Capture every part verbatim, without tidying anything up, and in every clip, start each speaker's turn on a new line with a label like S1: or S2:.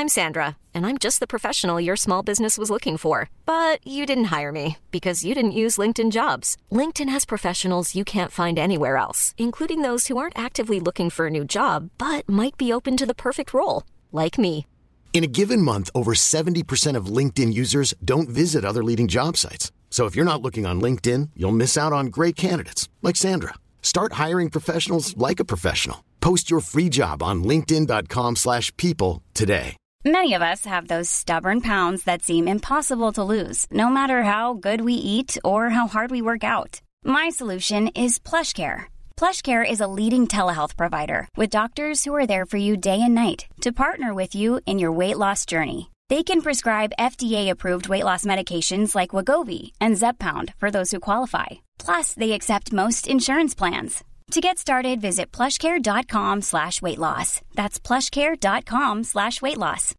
S1: I'm Sandra, and I'm just the professional your small business was looking for. But you didn't hire me because you didn't use LinkedIn Jobs. LinkedIn has professionals you can't find anywhere else, including those who aren't actively looking for a new job, but might be open to the perfect role, like me.
S2: In a given month, over seventy percent of LinkedIn users don't visit other leading job sites. So if you're not looking on LinkedIn, you'll miss out on great candidates like Sandra. Start hiring professionals like a professional. Post your free job on linkedin.com slash people today.
S3: Many of us have those stubborn pounds that seem impossible to lose, no matter how good we eat or how hard we work out. My solution is PlushCare. PlushCare is a leading telehealth provider with doctors who are there for you day and night to partner with you in your weight loss journey. They can prescribe F D A-approved weight loss medications like Wegovy and Zepbound for those who qualify. Plus, they accept most insurance plans. To get started, visit plushcare.com slash weight loss. That's plushcare.com slash weight loss.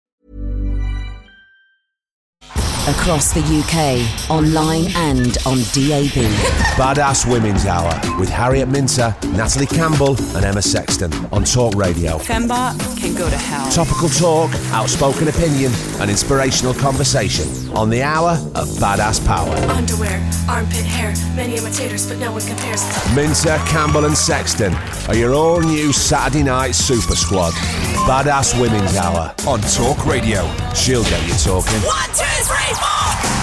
S4: Across the U K, online and on D A B.
S5: Badass Women's Hour with Harriet Minter, Natalie Campbell and Emma Sexton on Talk Radio.
S6: Fembot can go to hell.
S5: Topical talk, outspoken opinion and inspirational conversation on the Hour of Badass Power.
S7: Underwear, armpit hair, many imitators but no one compares.
S5: Minter, Campbell and Sexton are your all-new Saturday night super squad. Badass Women's Hour on Talk Radio. She'll get you talking.
S7: One, two, three, four!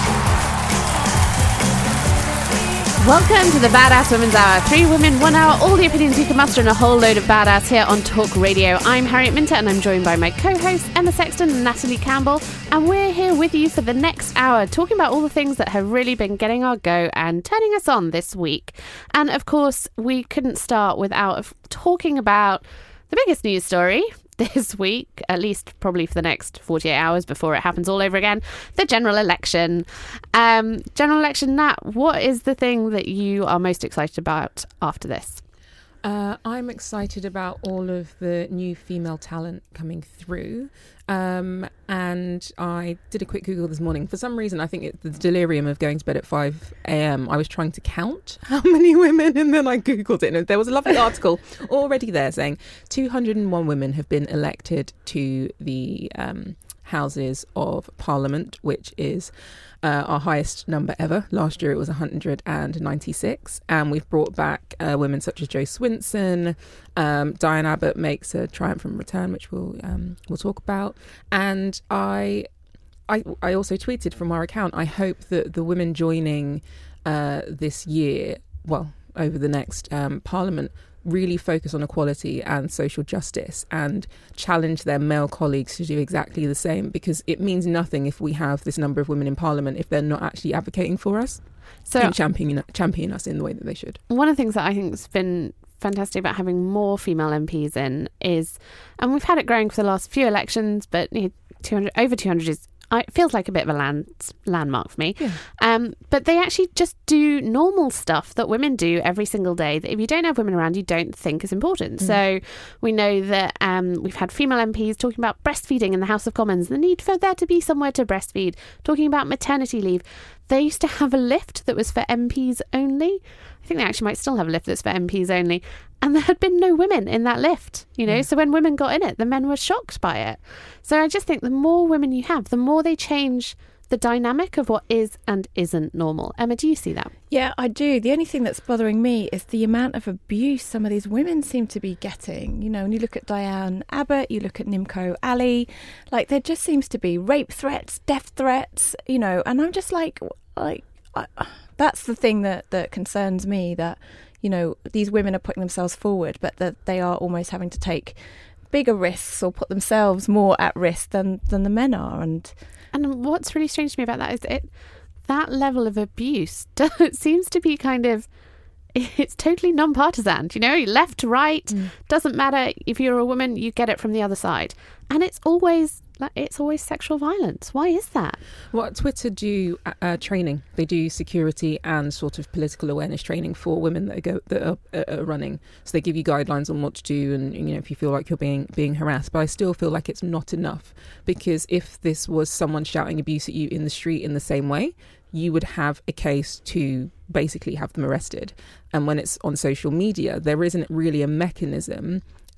S8: Welcome to the Badass Women's Hour. Three women, one hour, all the opinions you can muster and a whole load of badass here on Talk Radio. I'm Harriet Minter and I'm joined by my co-hosts Emma Sexton and Natalie Campbell, and we're here with you for the next hour talking about all the things that have really been getting our go and turning us on this week. And of course, we couldn't start without talking about the biggest news story this week, at least probably for the next forty-eight hours before it happens all over again, the general election. Um, general election, Nat, what is the thing that you are most excited about after this?
S9: Uh, I'm excited about all of the new female talent coming through. Um, and I did a quick Google this morning. For some reason, I think it's the delirium of going to bed at five a.m. I was trying to count how many women, and then I Googled it. And there was a lovely article already there saying two hundred one women have been elected to the um, Houses of Parliament, which is uh, our highest number ever. Last year it was one hundred ninety-six, and we've brought back uh, women such as Jo Swinson. Um, Diane Abbott makes a triumphant return, which we'll um, we'll talk about. And I, I, I also tweeted from our account, I hope that the women joining uh, this year, well, over the next um, Parliament, really focus on equality and social justice and challenge their male colleagues to do exactly the same, because it means nothing if we have this number of women in Parliament if they're not actually advocating for us so, and championing, championing us in the way that they should. One
S8: of the things that I think has been fantastic about having more female M Ps in is, and we've had it growing for the last few elections, but you know, two hundred, over two hundred is, it feels like a bit of a land, landmark for me. Yeah. Um, but they actually just do normal stuff that women do every single day that if you don't have women around, you don't think is important. Mm. So we know that um, we've had female M Ps talking about breastfeeding in the House of Commons, the need for there to be somewhere to breastfeed, talking about maternity leave. They used to have a lift that was for M Ps only. I think they actually might still have a lift that's for M Ps only. And there had been no women in that lift, you know. Mm. So when women got in it, the men were shocked by it. So I just think the more women you have, the more they change the dynamic of what is and isn't normal. Emma, do you see that?
S10: Yeah, I do. The only thing that's bothering me is the amount of abuse some of these women seem to be getting. You know, when you look at Diane Abbott, you look at Nimco Ali, like there just seems to be rape threats, death threats, you know, and I'm just like, like I, that's the thing that, that concerns me, that, you know, these women are putting themselves forward, but that they are almost having to take bigger risks or put themselves more at risk than, than the men are. And
S8: and what's really strange to me about that is it that level of abuse it seems to be kind of, it's totally non-partisan, you know, left, right, mm. doesn't matter. If you're a woman, you get it from the other side. And it's always it's always sexual violence. Why is that?
S9: Well, Twitter do uh, training. They do security and sort of political awareness training for women that go that are, are running. So they give you guidelines on what to do, and you know, if you feel like you're being being harassed. But I still feel like it's not enough, because if this was someone shouting abuse at you in the street in the same way, you would have a case to basically have them arrested. And when it's on social media, there isn't really a mechanism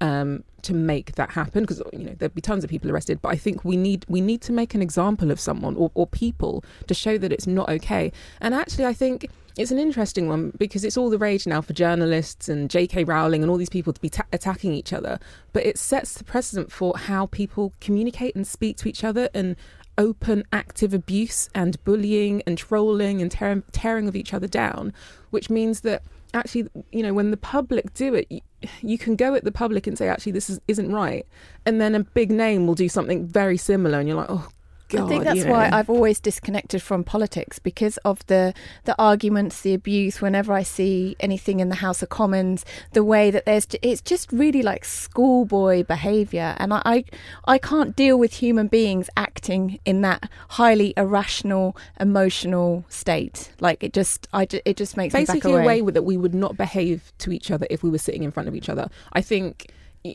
S9: um, to make that happen, because you know there'd be tons of people arrested. But I think we need we need to make an example of someone or, or people to show that it's not okay. And actually, I think it's an interesting one because it's all the rage now for journalists and J K Rowling and all these people to be ta- attacking each other. But it sets the precedent for how people communicate and speak to each other, and open active abuse and bullying and trolling and tear- tearing of each other down, which means that actually, you know, when the public do it, you, you can go at the public and say, actually, this is, isn't right. And then a big name will do something very similar. And you're like, oh, God,
S10: I think that's
S9: you know.
S10: why I've always disconnected from politics, because of the the arguments, the abuse. Whenever I see anything in the House of Commons, the way that there's, it's just really like schoolboy behaviour, and I, I I can't deal with human beings acting in that highly irrational, emotional state. Like it just, I it just makes
S9: basically
S10: me back away.
S9: a way with, that we would not behave to each other if we were sitting in front of each other. I think.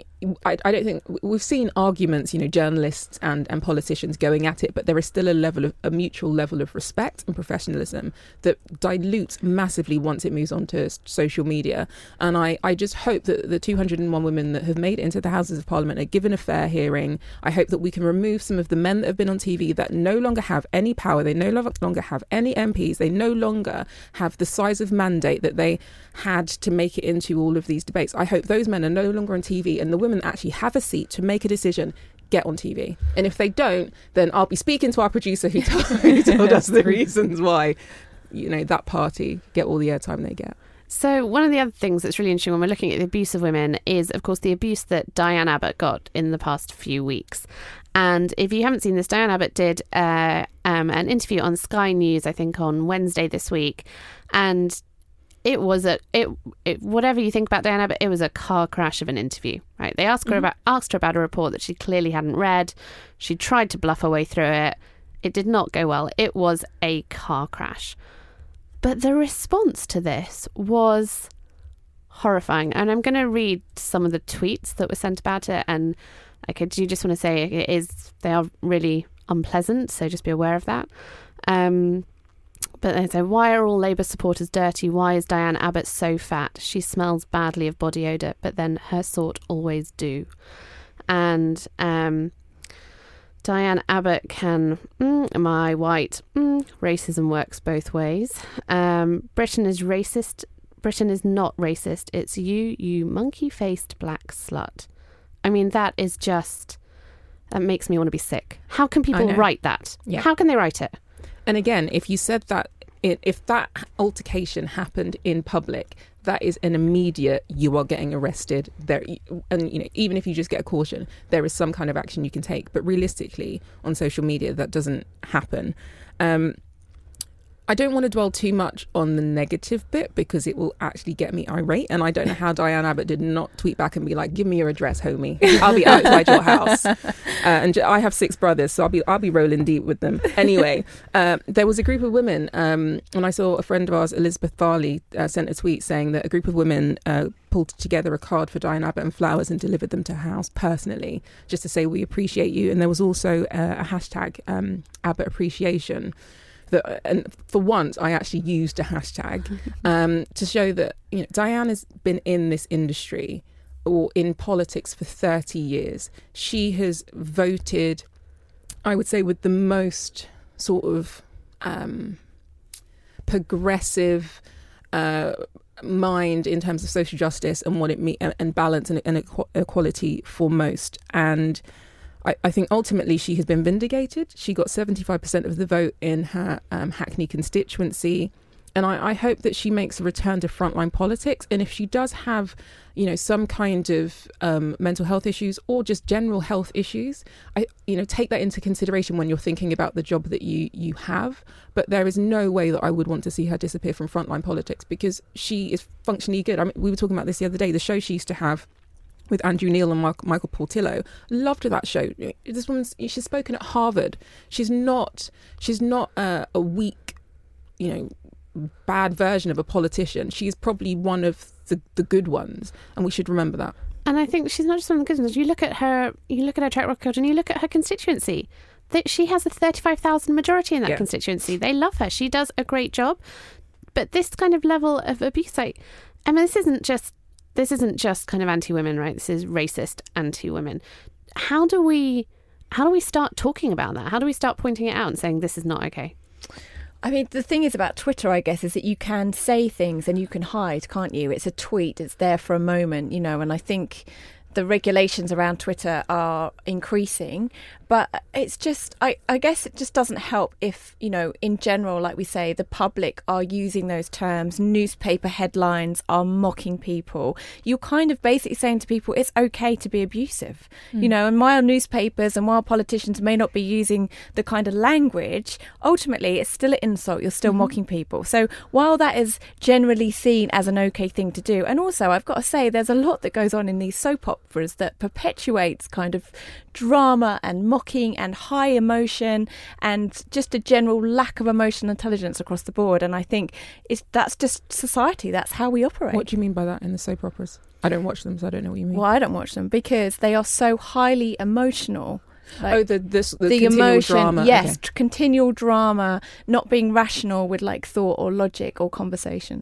S9: I, I don't think we've seen arguments, you know, journalists and, and politicians going at it, but there is still a level of a mutual level of respect and professionalism that dilutes massively once it moves on to social media. And I, I just hope that the two hundred and one women that have made it into the Houses of Parliament are given a fair hearing. I hope that we can remove some of the men that have been on T V that no longer have any power. They no longer have any M Ps. They no longer have the size of mandate that they had to make it into all of these debates. I hope those men are no longer on T V, and the women actually have a seat to make a decision, get on T V. And if they don't, then I'll be speaking to our producer who told, who told us the reasons why, you know, that party get all the airtime they get.
S8: So one of the other things that's really interesting when we're looking at the abuse of women is, of course, the abuse that Diane Abbott got in the past few weeks. And if you haven't seen this, Diane Abbott did uh, um, an interview on Sky News, I think on Wednesday this week. And it was a it, it whatever you think about Diane Abbott, it was a car crash of an interview, right? They asked her
S10: Mm-hmm.
S8: about asked her about a report that she clearly hadn't read. She tried to bluff her way through it. It did not go well. It was a car crash. But the response to this was horrifying. And I'm going to read some of the tweets that were sent about it. And okay, do you just want to say it is they are really unpleasant, so just be aware of that. Um But they say, why are all Labour supporters dirty? Why is Diane Abbott so fat? She smells badly of body odour, but then her sort always do. And um, Diane Abbott can, mm, am I white? Mm, racism works both ways. Um, Britain is racist. Britain is not racist. It's you, you monkey-faced black slut. I mean, that is just, that makes me want to be sick. How can people write that?
S9: Yeah.
S8: How can they write it?
S9: And again, if you said that, if that altercation happened in public, that is an immediate, you are getting arrested there. And, you know, even if you just get a caution, there is some kind of action you can take. But realistically, on social media, that doesn't happen. Um, I don't want to dwell too much on the negative bit because it will actually get me irate. And I don't know how Diane Abbott did not tweet back and be like, give me your address, homie. I'll be outside your house. Uh, and I have six brothers, so I'll be I'll be rolling deep with them. Anyway, uh, there was a group of women, um, and I saw a friend of ours, Elizabeth Farley, uh, sent a tweet saying that a group of women uh, pulled together a card for Diane Abbott and flowers and delivered them to her house personally, just to say we appreciate you. And there was also uh, a hashtag um, Abbott appreciation. That, and for once, I actually used a hashtag um, to show that, you know, Diane has been in this industry or in politics for thirty years. She has voted, I would say, with the most sort of um, progressive uh, mind in terms of social justice and what it means, and balance and, and equality for most. And I, I think ultimately she has been vindicated. She got seventy-five percent of the vote in her um, Hackney constituency. And I, I hope that she makes a return to frontline politics. And if she does have, you know, some kind of um, mental health issues or just general health issues, I, you know, take that into consideration when you're thinking about the job that you, you have. But there is no way that I would want to see her disappear from frontline politics because she is functionally good. I mean, we were talking about this the other day, the show she used to have with Andrew Neil and Mark, Michael Portillo. Loved that show. This woman's, she's spoken at Harvard. She's not, she's not uh, a weak, you know, bad version of a politician. She's probably one of the, the good ones, and we should remember that.
S8: And I think she's not just one of the good ones. You look at her, you look at her track record, and you look at her constituency. That she has a thirty-five thousand majority in that yeah. constituency. They love her. She does a great job. But this kind of level of abuse, like, I mean, this isn't just this isn't just kind of anti-women, right? This is racist anti-women. How do we how do we start talking about that? How do we start pointing it out and saying this is not okay?
S10: I mean, the thing is about Twitter, I guess, is that you can say things and you can hide, can't you? It's a tweet, it's there for a moment, you know, and I think the regulations around Twitter are increasing, but it's just, I, I guess it just doesn't help if, you know, in general, like we say, the public are using those terms, newspaper headlines are mocking people. You're kind of basically saying to people, it's okay to be abusive, mm. you know, and while newspapers and while politicians may not be using the kind of language, ultimately it's still an insult. You're still mm-hmm. mocking people. So while that is generally seen as an okay thing to do, and also I've got to say, there's a lot that goes on in these soap operas that perpetuates kind of drama and mocking and high emotion and just a general lack of emotional intelligence across the board. And I think it's that's just society. That's how we operate.
S9: What do you mean by that in the soap operas? I don't watch them, so I don't know what you mean.
S10: Well, I don't watch them because they are so highly emotional.
S9: Like, oh, the this, the,
S10: the
S9: continual
S10: emotion,
S9: drama.
S10: yes,
S9: okay.
S10: continual drama, not being rational with like thought or logic or conversations.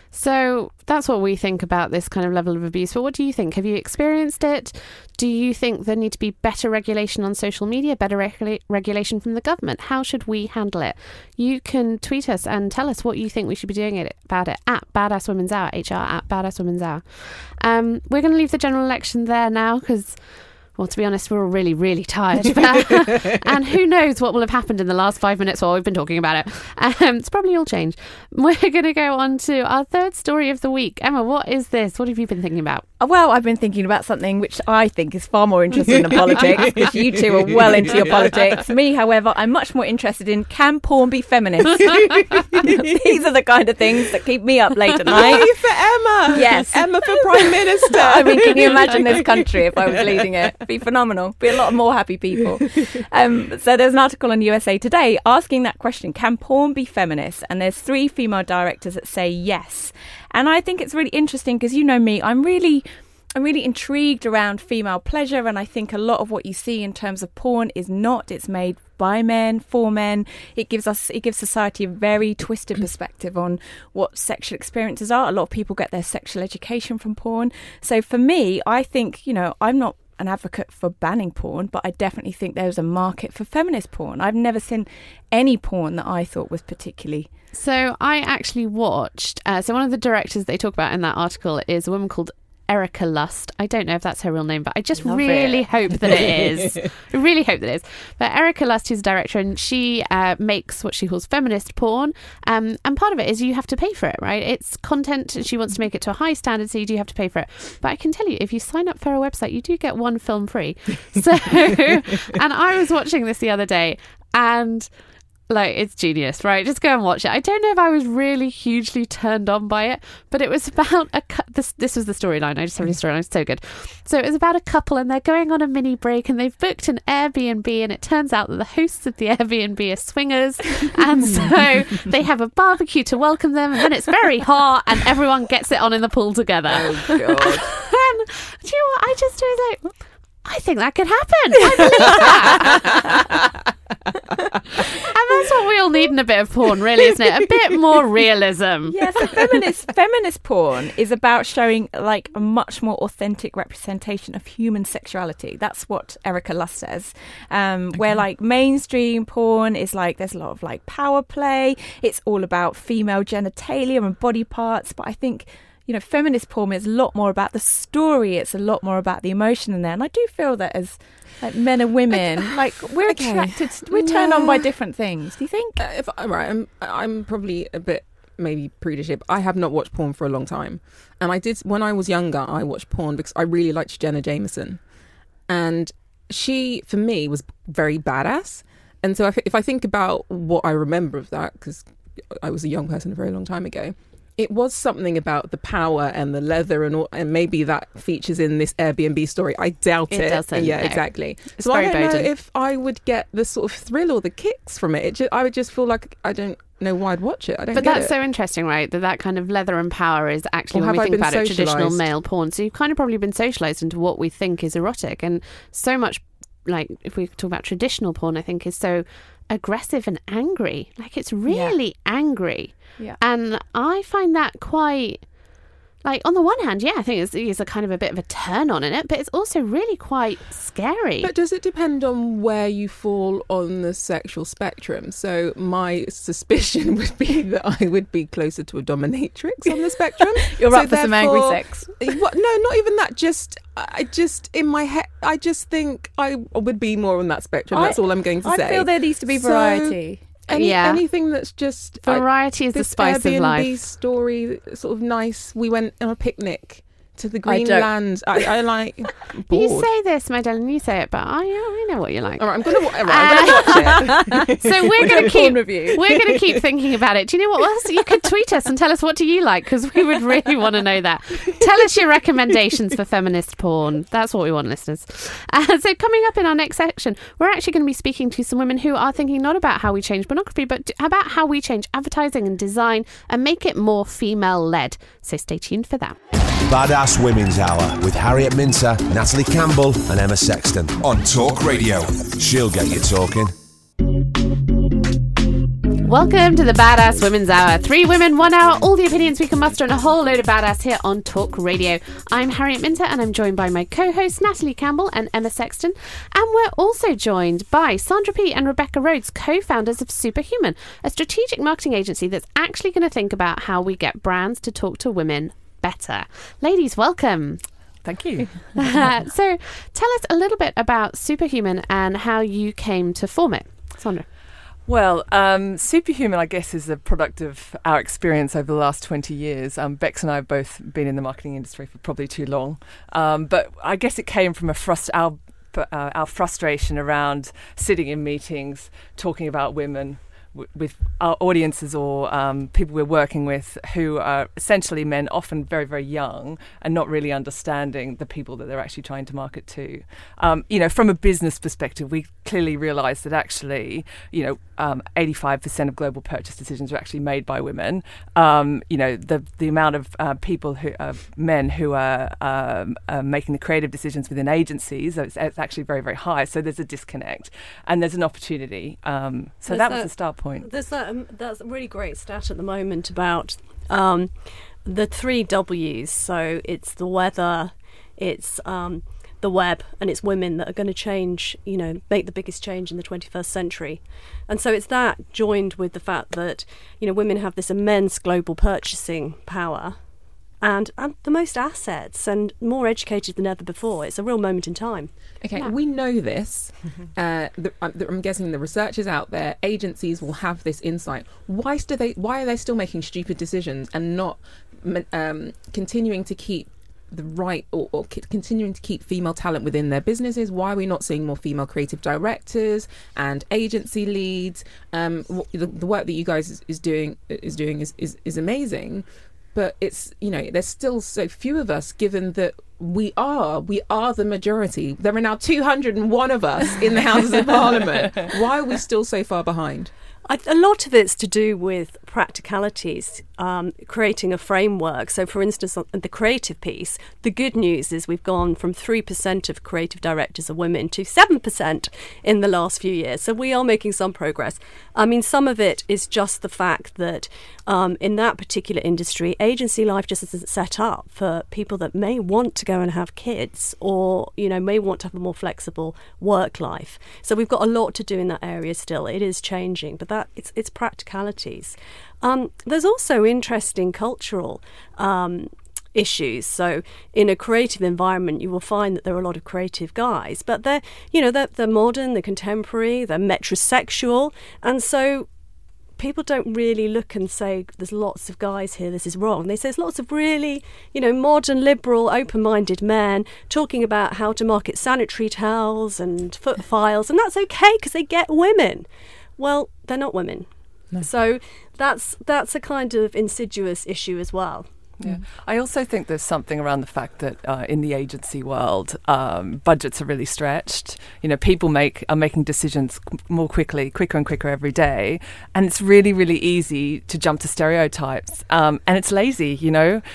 S8: So that's what we think about this kind of level of abuse. But what do you think? Have you experienced it? Do you think there need to be better regulation on social media, better regula- regulation from the government? How should we handle it? You can tweet us and tell us what you think we should be doing it, about it at Badass Women's Hour, H R at Badass Women's Hour. Um, we're going to leave the general election there now because... well, to be honest, we're all really, really tired. And who knows what will have happened in the last five minutes while we've been talking about it. Um, it's probably all changed. We're going to go on to our third story of the week. Emma, what is this? What have you been thinking about?
S10: Well, I've been thinking about something which I think is far more interesting than politics, because you two are well into your politics. Me, however, I'm much more interested in, can porn be feminist? These are the kind of things that keep me up late at night.
S9: Yay for Emma!
S10: Yes.
S9: Emma for Prime Minister.
S10: I mean, can you imagine this country if I was leading it? Be phenomenal. Be a lot more happy people. Um, so there's an article on U S A Today asking that question, can porn be feminist? And there's three female directors that say yes. And I think it's really interesting because, you know me, I'm really... I'm really intrigued around female pleasure, and I think a lot of what you see in terms of porn is not. It's made by men, for men. It gives us, it gives society a very twisted perspective on what sexual experiences are. A lot of people get their sexual education from porn. So for me, I think, you know, I'm not an advocate for banning porn, but I definitely think there's a market for feminist porn. I've never seen any porn that I thought was particularly...
S8: So I actually watched, uh, so one of the directors they talk about in that article is a woman called Erika Lust. I don't know if that's her real name, but I just
S10: Love
S8: really
S10: it.
S8: hope that it is. I really hope that it is. But Erika Lust, who's a director, and she uh, makes what she calls feminist porn. Um, and part of it is you have to pay for it, right? It's content. She wants to make it to a high standard, so you do have to pay for it. But I can tell you, if you sign up for her website, you do get one film free. So, and I was watching this the other day, and... like, it's genius, right? Just go and watch it. I don't know if I was really hugely turned on by it, but it was about a cu- this this was the storyline. I just have the storyline. It's so good. So it was about a couple, and they're going on a mini break, and they've booked an Airbnb, and it turns out that the hosts of the Airbnb are swingers, and so they have a barbecue to welcome them, and then it's very hot, and everyone gets it on in the pool together.
S9: Oh, God.
S8: And do you know what? I just was like... I think that could happen. I believe that. And that's what we all need in a bit of porn, really, isn't it? A bit more realism.
S10: Yes, yeah, so feminist feminist porn is about showing like a much more authentic representation of human sexuality. That's what Erika Lust says. Um, okay. Where like mainstream porn is like there's a lot of like power play. It's all about female genitalia and body parts. But I think, you know, feminist porn is a lot more about the story. It's a lot more about the emotion in there. And I do feel that as like men and women, okay. like we're okay. attracted, to, we're turned yeah. on by different things. Do you think?
S9: Uh, if I'm right, I'm, I'm probably a bit maybe prudish, but I have not watched porn for a long time. And I did, when I was younger, I watched porn because I really liked Jenna Jameson. And she, for me, was very badass. And so if, if I think about what I remember of that, because I was a young person a very long time ago, it was something about the power and the leather and all, and maybe that features in this Airbnb story. I doubt it.
S8: It doesn't.
S9: Yeah,
S8: no.
S9: exactly.
S8: It's
S9: so
S8: very
S9: I don't know
S8: bodent.
S9: if I would get the sort of thrill or the kicks from it. it just, I would just feel like I don't know why I'd watch it. I don't
S8: but
S9: get
S8: that's
S9: it.
S8: so interesting, right? That that kind of leather and power is actually,
S9: Or
S8: when we
S9: have I
S8: think
S9: been
S8: about it, traditional
S9: socialised?
S8: male porn. So you've kind of probably been socialised into what we think is erotic. And so much, like, if we talk about traditional porn, I think is so aggressive and angry. Like, it's really yeah. angry.
S10: Yeah.
S8: And I find that quite... like, on the one hand, yeah, I think it's, it's a kind of a bit of a turn on in it, but it's also really quite scary.
S9: But does it depend on where you fall on the sexual spectrum? So my suspicion would be that I would be closer to a dominatrix on the spectrum.
S10: You're
S9: so
S10: up for some angry sex.
S9: What, no, not even that. Just, I just, in my head, I just think I would be more on that spectrum. That's
S10: I,
S9: all I'm going to
S10: I
S9: say.
S10: I feel there needs to be variety.
S9: So, Any,
S8: yeah.
S9: anything that's just
S8: variety
S9: I,
S8: is the spice
S9: Airbnb
S8: of life.
S9: Story, sort of nice. We went on a picnic to the Green Land. I, I like. Bored.
S8: You say this, my darling. You say it, but I, I know what you like.
S9: All right, I'm gonna, right, I'm gonna watch it.
S8: So we're,
S10: we're
S8: gonna keep
S10: review.
S8: we're gonna keep thinking about it. Do you know what else? You could tweet us and tell us, what do you like, because we would really want to know that. Tell us your recommendations for feminist porn. That's what we want, listeners. Uh, so coming up in our next section, we're actually going to be speaking to some women who are thinking not about how we change pornography, but about how we change advertising and design and make it more female-led. So stay tuned for that.
S5: Badass Women's Hour with Harriet Minter, Natalie Campbell and Emma Sexton on Talk Radio. She'll get you talking.
S8: Welcome to the Badass Women's Hour. Three women, one hour, all the opinions we can muster and a whole load of badass here on Talk Radio. I'm Harriet Minter and I'm joined by my co-hosts Natalie Campbell and Emma Sexton. And we're also joined by Sandra P and Rebecca Rhodes, co-founders of Superhuman, a strategic marketing agency that's actually going to think about how we get brands to talk to women better. Ladies, welcome.
S6: Thank you.
S8: uh, so tell us a little bit about Superhuman and how you came to form it. Sandra.
S6: Well, um, Superhuman, I guess, is a product of our experience over the last twenty years. Um, Bex and I have both been in the marketing industry for probably too long. Um, but I guess it came from a frust- our, uh, our frustration around sitting in meetings, talking about women, with our audiences or um, people we're working with who are essentially men, often very, very young, and not really understanding the people that they're actually trying to market to. Um, you know, from a business perspective, we clearly realise that actually, you know, um, eighty-five percent of global purchase decisions are actually made by women. Um, you know, the the amount of uh, people who, uh, men who are um, uh, making the creative decisions within agencies, it's, it's actually very, very high. So there's a disconnect, and there's an opportunity. Um, so
S11: there's
S6: that
S11: that,
S6: was the start point.
S11: There's that. Um, that's a really great stat at the moment about um, the three W's. So it's the weather, it's um, the web, and it's women that are going to change, you know, make the biggest change in the twenty-first century. And so it's that joined with the fact that, you know, women have this immense global purchasing power and, and the most assets and more educated than ever before. It's a real moment in time.
S9: Okay,
S11: Yeah.
S9: we know this. Uh, the, I'm, the, I'm guessing the research is out there. Agencies will have this insight. Why do they? Why are they still making stupid decisions and not um, continuing to keep the right or, or c- continuing to keep female talent within their businesses? Why are we not seeing more female creative directors and agency leads? Um, what, the, the work that you guys is, is doing is doing is, is, is amazing. But it's, you know, there's still so few of us, given that we are, we are the majority. There are now two hundred and one of us in the Houses of Parliament. Why are we still so far behind?
S11: I, a lot of it's to do with practicalities, um, creating a framework. So, for instance, on the creative piece, the good news is we've gone from three percent of creative directors are women to seven percent in the last few years. So we are making some progress. I mean, some of it is just the fact that um, in that particular industry, agency life just isn't set up for people that may want to go and have kids or, you know, may want to have a more flexible work life. So we've got a lot to do in that area still. It is changing, but that it's it's practicalities. Um, there's also interesting cultural um, issues. So in a creative environment, you will find that there are a lot of creative guys, but they're, you know, they're, they're modern, they're contemporary, they're metrosexual, and so people don't really look and say there's lots of guys here, this is wrong. They say there's lots of really, you know, modern, liberal, open-minded men talking about how to market sanitary towels and foot files, and that's okay because they get women. Well, they're not women. No. So that's that's a kind of insidious issue as well.
S6: Yeah, I also think there's something around the fact that uh, in the agency world, um, budgets are really stretched. You know, people make are making decisions more quickly, quicker and quicker every day, and it's really, really easy to jump to stereotypes. Um, and it's lazy, you know.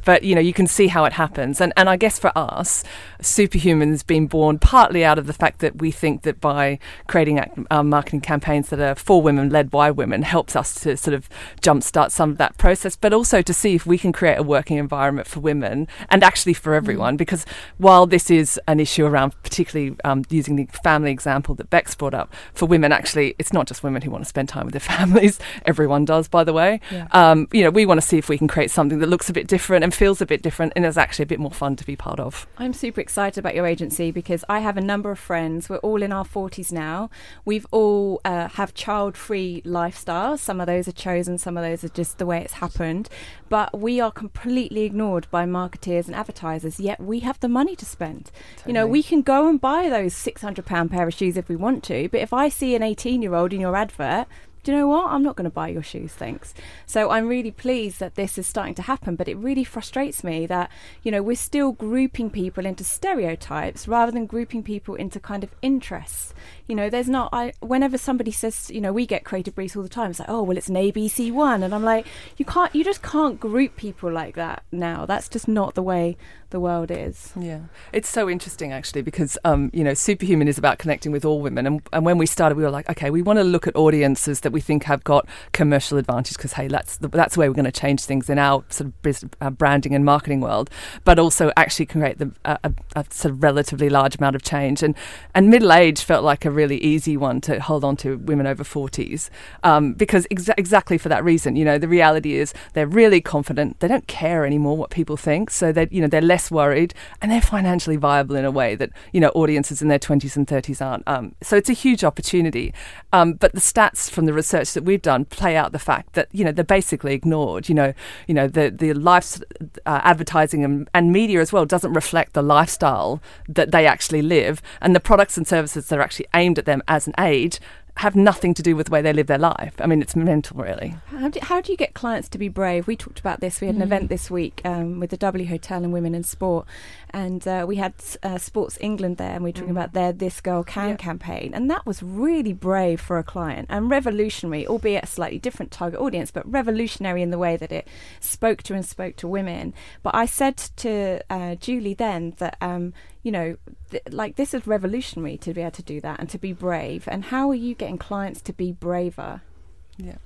S6: but you know, you can see how it happens. And and I guess for us, Superhuman's been born partly out of the fact that we think that by creating uh, marketing campaigns that are for women, led by women, helps us to sort of jumpstart some of that process, but also to see if we can create a working environment for women and actually for everyone. Mm. Because while this is an issue around, particularly um, using the family example that Bex brought up, for women, actually, it's not just women who want to spend time with their families. Everyone does, by the way. Yeah. Um, you know, we want to see if we can create something that looks a bit different and feels a bit different and is actually a bit more fun to be part of.
S10: I'm super excited about your agency because I have a number of friends. We're all in our forties now. We've all uh, have child-free lifestyles. Some of those are chosen, some of those are just the way it's happened. But we are completely ignored by marketeers and advertisers, yet we have the money to spend. Totally. You know, we can go and buy those six hundred pound pair of shoes if we want to, but if I see an eighteen-year-old in your advert, do you know what? I'm not going to buy your shoes, thanks. So I'm really pleased that this is starting to happen, but it really frustrates me that, you know, we're still grouping people into stereotypes rather than grouping people into kind of interests. You know, there's not, I, whenever somebody says, you know, we get creative briefs all the time, it's like, oh, well, it's an A B C one. And I'm like, you can't, you just can't group people like that now. That's just not the way the world is.
S6: Yeah. It's so interesting, actually, because, um, you know, Superhuman is about connecting with all women. And, and when we started, we were like, okay, we want to look at audiences that we think have got commercial advantage because, hey, that's the, that's the way we're going to change things in our sort of business, uh, branding and marketing world, but also actually create the, uh, a, a sort of relatively large amount of change. And, and middle age felt like a really easy one to hold on to, women over forties, um, because exa- exactly for that reason. You know, the reality is they're really confident. They don't care anymore what people think. So that, you know, they're less worried and they're financially viable in a way that, you know, audiences in their twenties and thirties aren't. Um, so it's a huge opportunity. Um, but the stats from the research that we've done play out the fact that, you know, they're basically ignored. You know, you know, the the life uh, advertising and, and media as well doesn't reflect the lifestyle that they actually live, and the products and services that are actually aimed at them as an age have nothing to do with the way they live their life. I mean, it's mental, really.
S10: How do, how do you get clients to be brave? We talked about this. We had an mm. event this week um, with the W Hotel and Women in Sport, and uh, we had uh, Sports England there, and we were talking mm. about their This Girl Can yeah. campaign, and that was really brave for a client and revolutionary, albeit a slightly different target audience, but revolutionary in the way that it spoke to and spoke to women. But I said to uh, Julie then that, um, you know, th- like this is revolutionary to be able to do that and to be brave. And how are you getting clients to be braver?
S6: Yeah.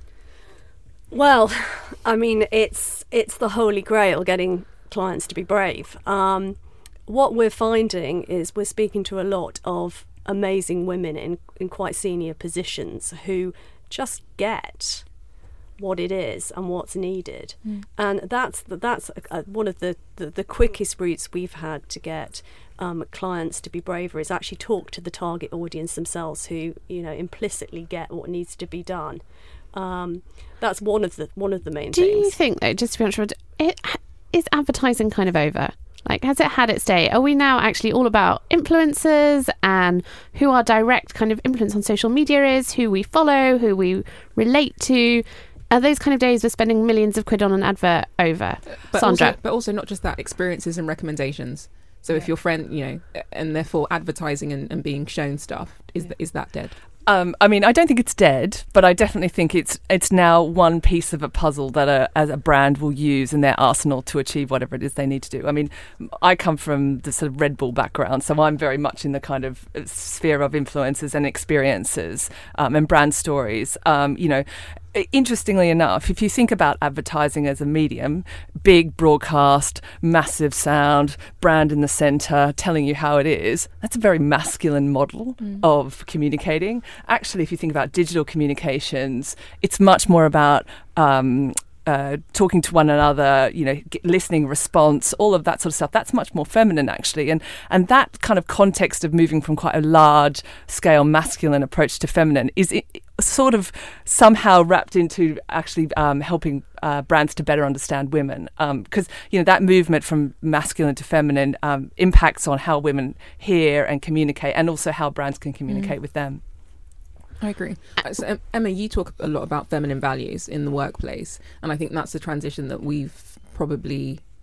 S11: Well, I mean, it's it's the holy grail, getting clients to be brave. Um, what we're finding is we're speaking to a lot of amazing women in, in quite senior positions who just get what it is and what's needed. Mm. And that's that's a, a, one of the, the, the quickest routes we've had to get um, clients to be braver is actually talk to the target audience themselves who, you know, implicitly get what needs to be done. Um, that's one of the one of the main
S8: Do
S11: things.
S8: Do you think, though, just to be honest, it, is advertising kind of over? Like, has it had its day? Are we now actually all about influencers and who our direct kind of influence on social media is, who we follow, who we relate to? Are those kind of days we're spending millions of quid on an advert over?
S9: But
S8: Sandra?
S9: Also, but also not just that, experiences and recommendations. So yeah. if your friend, you know, and therefore advertising and, and being shown stuff, is yeah. th- is that dead?
S6: Um, I mean, I don't think it's dead, but I definitely think it's it's now one piece of a puzzle that a, as a brand will use in their arsenal to achieve whatever it is they need to do. I mean, I come from the sort of Red Bull background, so I'm very much in the kind of sphere of influences and experiences um, and brand stories. Um, you know, interestingly enough, if you think about advertising as a medium, big broadcast, massive sound, brand in the centre, telling you how it is, that's a very masculine model mm. of communicating. Actually, if you think about digital communications, it's much more about um, uh, talking to one another, you know, g- listening, response, all of that sort of stuff. That's much more feminine, actually. And and that kind of context of moving from quite a large scale masculine approach to feminine is it, sort of somehow wrapped into actually um, helping uh, brands to better understand women, because um, you know that movement from masculine to feminine um, impacts on how women hear and communicate, and also how brands can communicate mm. with them.
S9: I agree. So, Emma, you talk a lot about feminine values in the workplace, and I think that's a transition that we've probably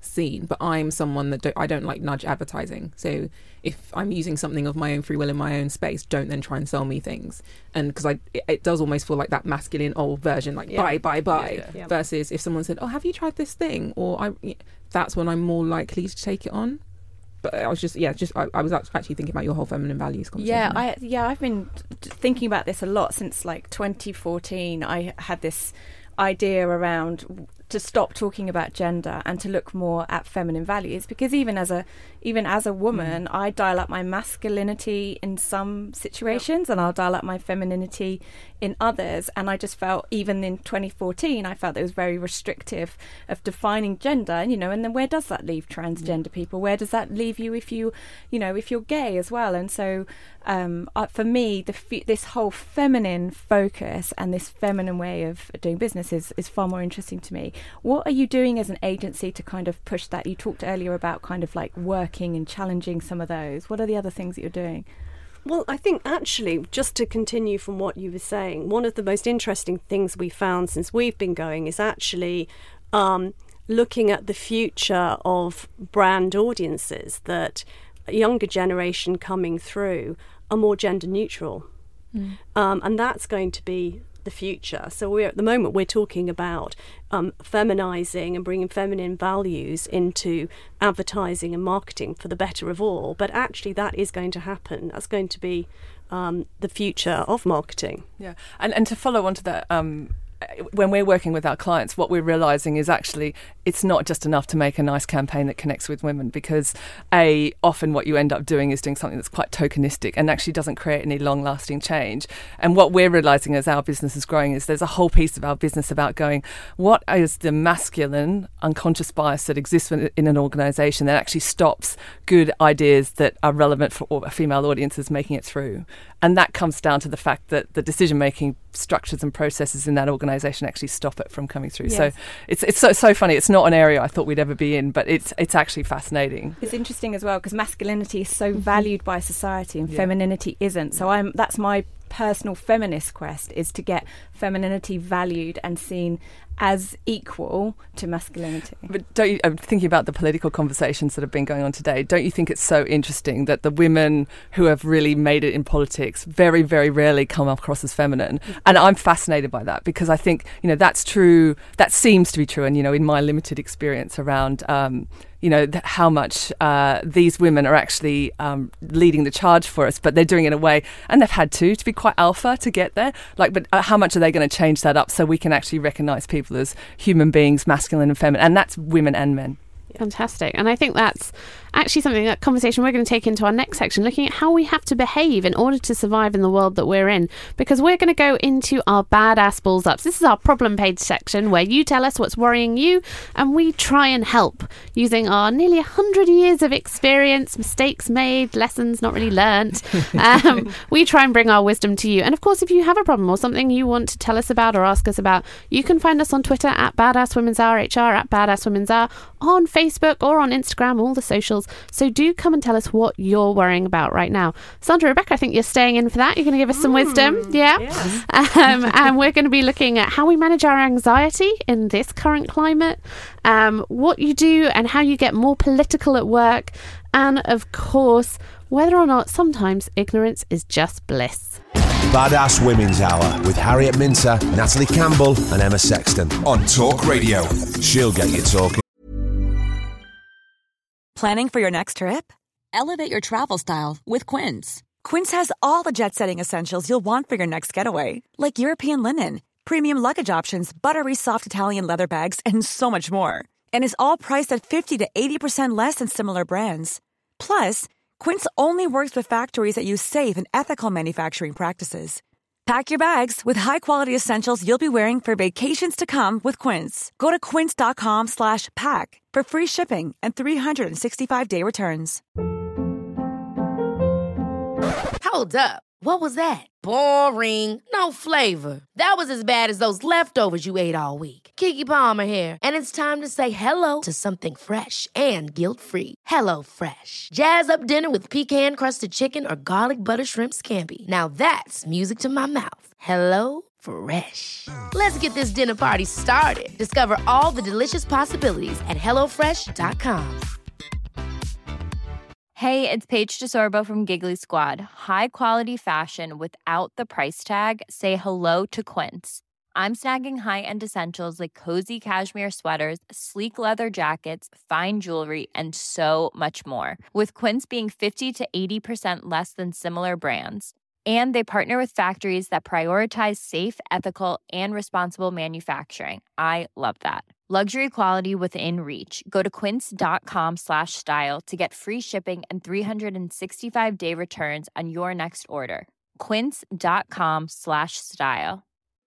S9: seen. But I'm someone that don't, I don't like nudge advertising. So if I'm using something of my own free will in my own space, don't then try and sell me things. And because I, it, it does almost feel like that masculine old version, like yeah. buy, buy, buy. Yeah, yeah. Versus if someone said, "Oh, have you tried this thing?" Or I, that's when I'm more likely to take it on. But I was just, yeah, just I, I was actually thinking about your whole feminine values conversation.
S10: Yeah, I yeah, I've been thinking about this a lot since like twenty fourteen. I had this idea around to stop talking about gender and to look more at feminine values, because even as a even as a woman, mm. I dial up my masculinity in some situations, yep. and I'll dial up my femininity in others. And I just felt, even in twenty fourteen, I felt that it was very restrictive of defining gender. You know, and then where does that leave transgender mm. people? Where does that leave you if you, you know, if you're gay as well? And so, um, uh, for me, the f- this whole feminine focus and this feminine way of doing business is is far more interesting to me. What are you doing as an agency to kind of push that? You talked earlier about kind of like working and challenging some of those. What are the other things that you're doing?
S11: Well, I think actually, just to continue from what you were saying, one of the most interesting things we found since we've been going is actually um, looking at the future of brand audiences, that a younger generation coming through are more gender neutral. Mm. Um, and that's going to be the future. So we're at the moment we're talking about um, feminizing and bringing feminine values into advertising and marketing for the better of all. But actually, that is going to happen. That's going to be um, the future of marketing.
S6: Yeah, and and to follow on to that. Um when we're working with our clients, what we're realising is actually it's not just enough to make a nice campaign that connects with women, because A, often what you end up doing is doing something that's quite tokenistic and actually doesn't create any long-lasting change. And what we're realising as our business is growing is there's a whole piece of our business about going, what is the masculine unconscious bias that exists in an organisation that actually stops good ideas that are relevant for female audiences making it through? And that comes down to the fact that the decision-making structures and processes in that organisation actually stop it from coming through. Yes. So it's it's so so funny. It's not an area I thought we'd ever be in, but it's it's actually fascinating.
S10: It's interesting as well because masculinity is so mm-hmm. valued by society and yeah. femininity isn't. So I'm that's my personal feminist quest, is to get femininity valued and seen as equal to masculinity.
S6: But don't you, I'm thinking about the political conversations that have been going on today, don't you think it's so interesting that the women who have really made it in politics very, very rarely come across as feminine? Mm-hmm. And I'm fascinated by that, because I think, you know, that's true, that seems to be true. And, you know, in my limited experience around, um, you know, th- how much uh, these women are actually um, leading the charge for us, but they're doing it in a way, and they've had to, to be quite alpha to get there. Like, but uh, how much are they going to change that up so we can actually recognise people as human beings, masculine and feminine? And that's women and men.
S8: Fantastic. And I think that's actually something, that conversation we're going to take into our next section, looking at how we have to behave in order to survive in the world that we're in, because we're going to go into our badass balls ups. This is our problem page section where you tell us what's worrying you and we try and help using our nearly one hundred years of experience, mistakes made, lessons not really learnt. Um, we try and bring our wisdom to you. And of course, if you have a problem or something you want to tell us about or ask us about, you can find us on Twitter at Badass Women's Hour H R, at Badass Women's Hour, on Facebook or on Instagram, all the socials. So do come and tell us what you're worrying about right now. Sandra, Rebecca, I think you're staying in for that. You're going to give us some mm, wisdom. Yeah. Yes. Um, and we're going to be looking at how we manage our anxiety in this current climate, um, what you do and how you get more political at work, and of course, whether or not sometimes ignorance is just bliss.
S5: Badass Women's Hour with Harriet Minter, Natalie Campbell and Emma Sexton on Talk Radio. She'll get you talking.
S12: Planning for your next trip? Elevate your travel style with Quince. Quince has all the jet-setting essentials you'll want for your next getaway, like European linen, premium luggage options, buttery soft Italian leather bags, and so much more. And is all priced at fifty to eighty percent less than similar brands. Plus, Quince only works with factories that use safe and ethical manufacturing practices. Pack your bags with high-quality essentials you'll be wearing for vacations to come with Quince. Go to quince.com slash pack for free shipping and three sixty-five day returns.
S13: Hold up. What was that? Boring. No flavor. That was as bad as those leftovers you ate all week. Keke Palmer here, and it's time to say hello to something fresh and guilt-free. Hello Fresh. Jazz up dinner with pecan-crusted chicken or garlic butter shrimp scampi. Now that's music to my mouth. Hello Fresh. Let's get this dinner party started. Discover all the delicious possibilities at hello fresh dot com.
S14: Hey, it's Paige DeSorbo from Giggly Squad. High quality fashion without the price tag. Say hello to Quince. I'm snagging high-end essentials like cozy cashmere sweaters, sleek leather jackets, fine jewelry, and so much more. With Quince being fifty to eighty percent less than similar brands. And they partner with factories that prioritize safe, ethical, and responsible manufacturing. I love that. Luxury quality within reach. Go to quince.com slash style to get free shipping and three sixty-five day returns on your next order. Quince.com slash style.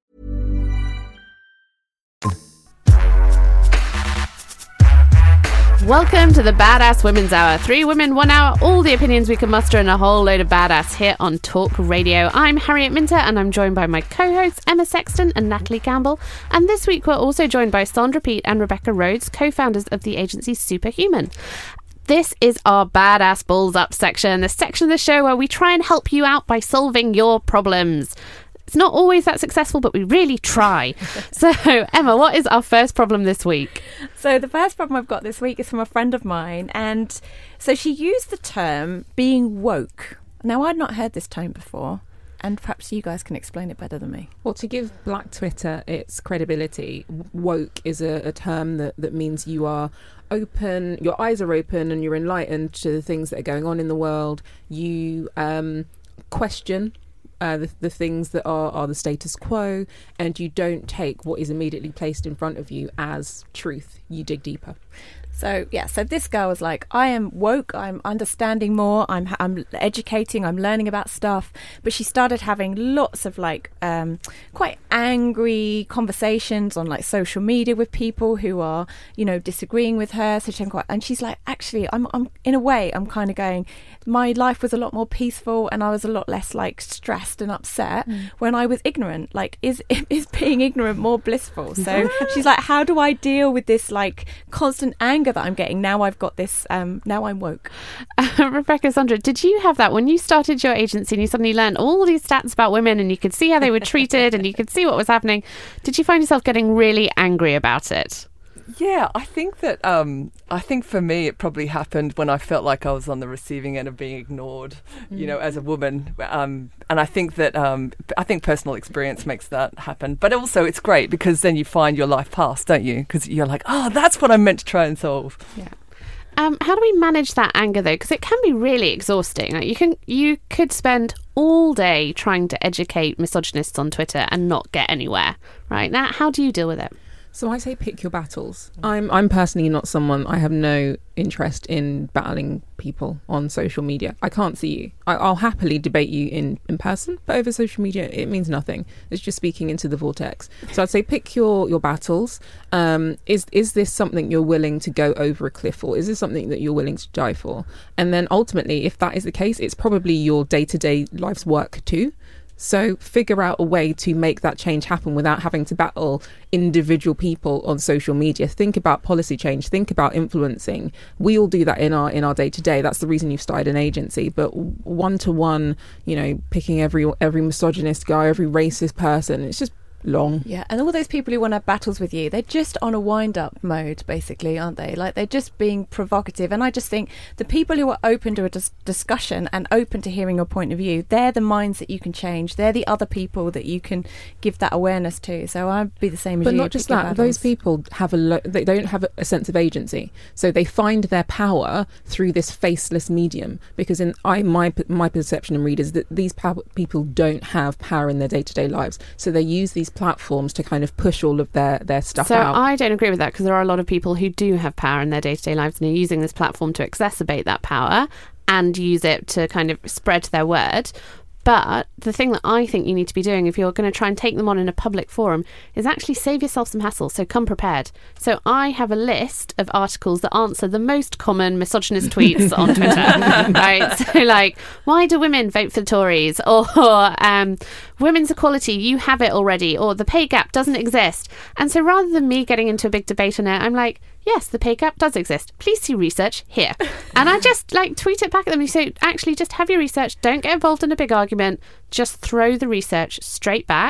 S8: Welcome to the Badass Women's Hour. Three women, one hour, all the opinions we can muster and a whole load of badass here on Talk Radio. I'm Harriet Minter and I'm joined by my co-hosts Emma Sexton and Natalie Campbell. And this week we're also joined by Sandra Peet and Rebecca Rhodes, co-founders of the agency Superhuman. This is our Badass Balls Up section, the section of the show where we try and help you out by solving your problems. It's not always that successful, but we really try. So, Emma, what is our first problem this week?
S10: So the first problem I've got this week is from a friend of mine. And so she used the term being woke. Now, I'd not heard this term before. And perhaps you guys can explain it better than me.
S9: Well, to give Black Twitter its credibility, woke is a, a term that, that means you are open, your eyes are open and you're enlightened to the things that are going on in the world. You um, question Uh, the, the things that are, are the status quo, and you don't take what is immediately placed in front of you as truth. You dig deeper.
S10: So, yeah, so this girl was like, I am woke, I'm understanding more, I'm I'm educating, I'm learning about stuff. But she started having lots of like um, quite angry conversations on like social media with people who are, you know, disagreeing with her. So she quite, and she's like, actually, I'm, I'm in a way, I'm kind of going, my life was a lot more peaceful and I was a lot less like stressed and upset mm. when I was ignorant. Like, is is being ignorant more blissful? So she's like, how do I deal with this like constant anger that I'm getting now? I've got this um now I'm woke.
S8: uh, Rebecca, Sandra, did you have that when you started your agency and you suddenly learned all these stats about women and you could see how they were treated and you could see what was happening? Did you find yourself getting really angry about it?
S6: Yeah, I think that um, I think for me it probably happened when I felt like I was on the receiving end of being ignored, mm. you know, as a woman. Um, and I think that um, I think personal experience makes that happen. But also it's great because then you find your life path, don't you? Because you're like, oh, that's what I'm meant to try and solve.
S8: Yeah. Um, how do we manage that anger though? Because it can be really exhausting. Like you can, you could spend all day trying to educate misogynists on Twitter and not get anywhere. Right now, how do you deal with it?
S9: So I say pick your battles. I'm I'm personally not someone, I have no interest in battling people on social media. I can't see you. I, I'll happily debate you in, in person, but over social media, it means nothing. It's just speaking into the vortex. So I'd say pick your, your battles. Um, is is this something you're willing to go over a cliff for? Is this something that you're willing to die for? And then ultimately, if that is the case, it's probably your day-to-day life's work too. So figure out a way to make that change happen without having to battle individual people on social media. Think about policy change. Think about influencing. We all do that in our in our day to day. That's the reason you've started an agency. But one to one, you know, picking every every misogynist guy, every racist person, it's just long.
S10: Yeah, and all those people who want to have battles with you, they're just on a wind-up mode, basically, aren't they? Like, they're just being provocative. And I just think the people who are open to a dis- discussion and open to hearing your point of view, they're the minds that you can change. They're the other people that you can give that awareness to. So I'd be the same as
S9: but
S10: you.
S9: But not just that, those people have a lo- they don't have a sense of agency. So they find their power through this faceless medium. Because in I my my perception and read is that these pow- people don't have power in their day-to-day lives. So they use these platforms to kind of push all of their, their stuff
S8: so
S9: out.
S8: So I don't agree with that, because there are a lot of people who do have power in their day-to-day lives and are using this platform to exacerbate that power and use it to kind of spread their word. But the thing that I think you need to be doing if you're going to try and take them on in a public forum is actually save yourself some hassle. So come prepared. So I have a list of articles that answer the most common misogynist tweets on Twitter. Right? So like, why do women vote for the Tories? Or um, women's equality, you have it already. Or the pay gap doesn't exist. And so rather than me getting into a big debate on it, I'm like, yes, the pay gap does exist. Please see research here. And I just like tweet it back at them and say, actually, just have your research. Don't get involved in a big argument. Just throw the research straight back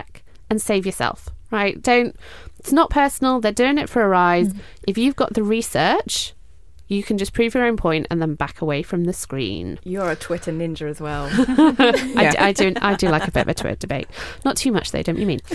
S8: and save yourself, right? Don't, it's not personal. They're doing it for a rise. Mm. If you've got the research, you can just prove your own point and then back away from the screen.
S10: You're a Twitter ninja as well.
S8: I, d- I do I do like a bit of a Twitter debate. Not too much though, don't you mean?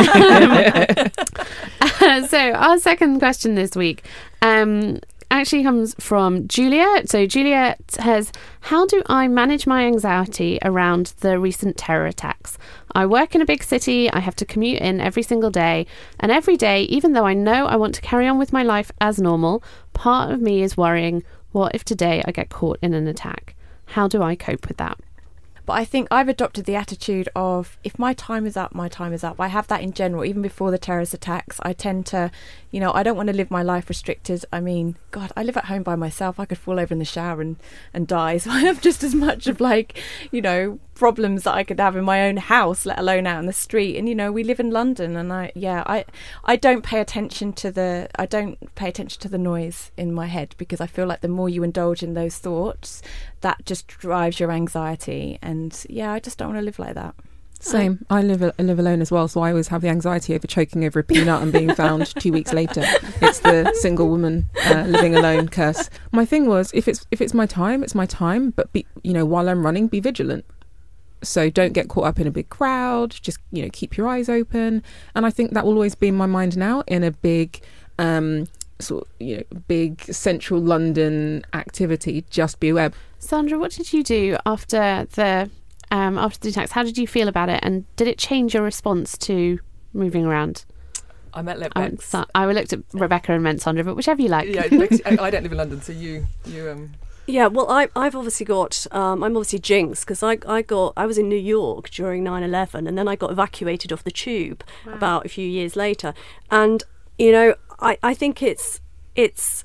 S8: um, uh, so our second question this week um, actually comes from Juliet. So Juliet says, how do I manage my anxiety around the recent terror attacks? I work in a big city, I have to commute in every single day, and every day, even though I know I want to carry on with my life as normal, part of me is worrying, what if today I get caught in an attack? How do I cope with that?
S10: But I think I've adopted the attitude of, if my time is up, my time is up. I have that in general, even before the terrorist attacks. I tend to, you know, I don't want to live my life restricted. I mean, God, I live at home by myself. I could fall over in the shower and, and die. So I have just as much of, like, you know, problems that I could have in my own house, let alone out in the street. And, you know, we live in London, and I, yeah, I, I don't pay attention to the, I don't pay attention to the noise in my head, because I feel like the more you indulge in those thoughts, that just drives your anxiety. And yeah, I just don't want to live like that.
S9: Same. I live I live alone as well, so I always have the anxiety over choking over a peanut and being found two weeks later. It's the single woman uh, living alone curse. My thing was, if it's if it's my time, it's my time. But be, you know, while I'm running, be vigilant. So don't get caught up in a big crowd. Just, you know, keep your eyes open. And I think that will always be in my mind now in a big, um, sort of, you know, big central London activity. Just be aware.
S8: Sandra, what did you do after the um, after the attacks? How did you feel about it, and did it change your response to moving around?
S6: I met Bex.
S8: I, went, so, I looked at Rebecca and meant Sandra, but whichever you like.
S6: Yeah, Bex, I, I don't live in London, so you you um.
S11: Yeah, well, I, I've obviously got, um, I'm obviously jinxed, because I, I got, I was in New York during nine eleven, and then I got evacuated off the tube wow. about a few years later. And, you know, I, I think it's, it's,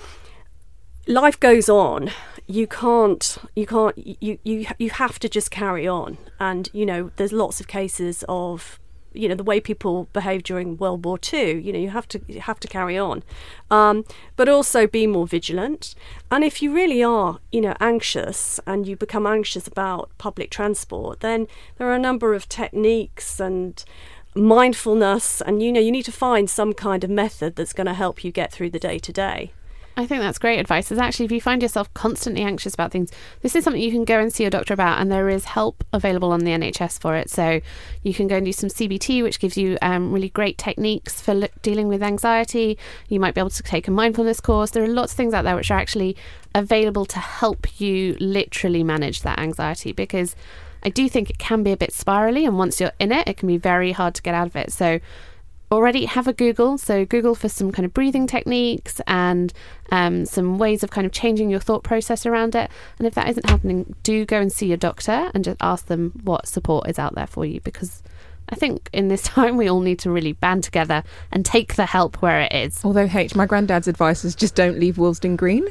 S11: life goes on. You can't, you can't, you, you, you have to just carry on. And, you know, there's lots of cases of, you know, the way people behaved during World War Two, you know, you have to you have to carry on. Um, but also be more vigilant. And if you really are, you know, anxious and you become anxious about public transport, then there are a number of techniques and mindfulness, and, you know, you need to find some kind of method that's going to help you get through the day to day.
S8: I think that's great advice. Is actually, if you find yourself constantly anxious about things, this is something you can go and see your doctor about, and there is help available on the N H S for it. So you can go and do some C B T, which gives you um, really great techniques for lo- dealing with anxiety. You might be able to take a mindfulness course. There are lots of things out there which are actually available to help you literally manage that anxiety, because I do think it can be a bit spirally, and once you're in it, it can be very hard to get out of it. So already have a Google. So Google for some kind of breathing techniques and um, some ways of kind of changing your thought process around it. And if that isn't happening, do go and see your doctor and just ask them what support is out there for you, because I think in this time we all need to really band together and take the help where it is.
S9: Although, H, my granddad's advice is just don't leave Willesden Green.